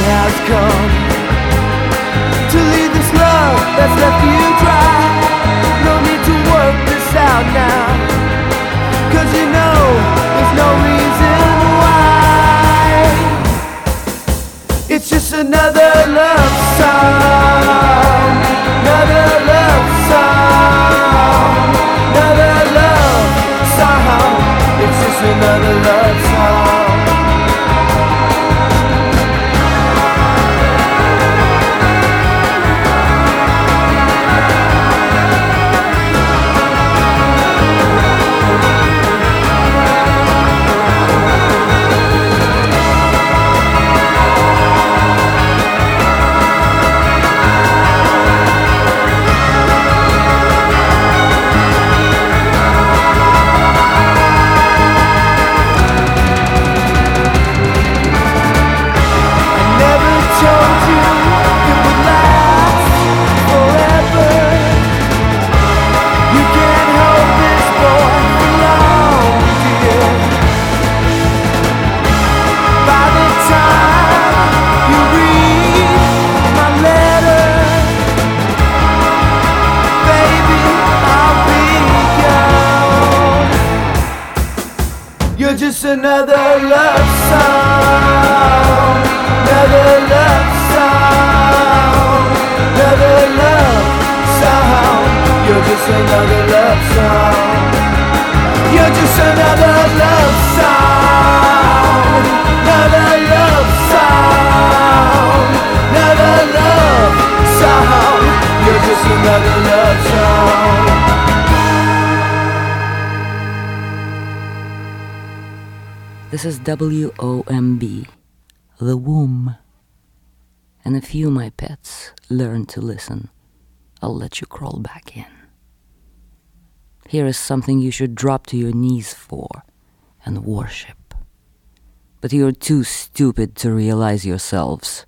has come to leave this love that's left you dry. No need to work this out now, 'cause you know there's no reason why. It's just another love song, another love song, another love song. It's just another love song. Just another love song, another love song, another love song. You're just another love song. You're just another love song, another love song, another love song. You're just another love song. This is WOMB, The Womb. And if you, my pets, learn to listen, I'll let you crawl back in. Here is something you should drop to your knees for and worship. But you're too stupid to realize yourselves.